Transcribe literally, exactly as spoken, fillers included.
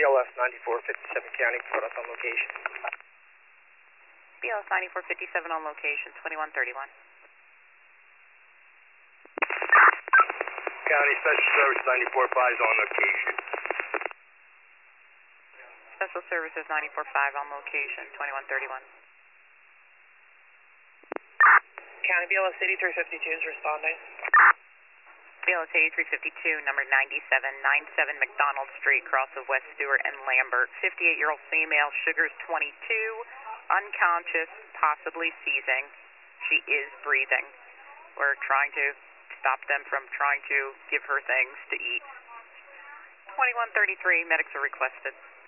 B L S ninety-four fifty-seven County, put us on location. B L S ninety-four fifty-seven on location, twenty-one thirty-one. County Special Service ninety-four five is on location. Special Services ninety-four five on location, twenty-one thirty-one. County B L S eighty-three fifty-two is responding. B L S eighty-three fifty-two, number ninety-seven ninety-seven McDonald Street, cross of West Stewart and Lambert. fifty-eight-year-old female, sugars twenty-two, unconscious, possibly seizing. She is breathing. We're trying to stop them from trying to give her things to eat. twenty-one thirty-three, medics are requested.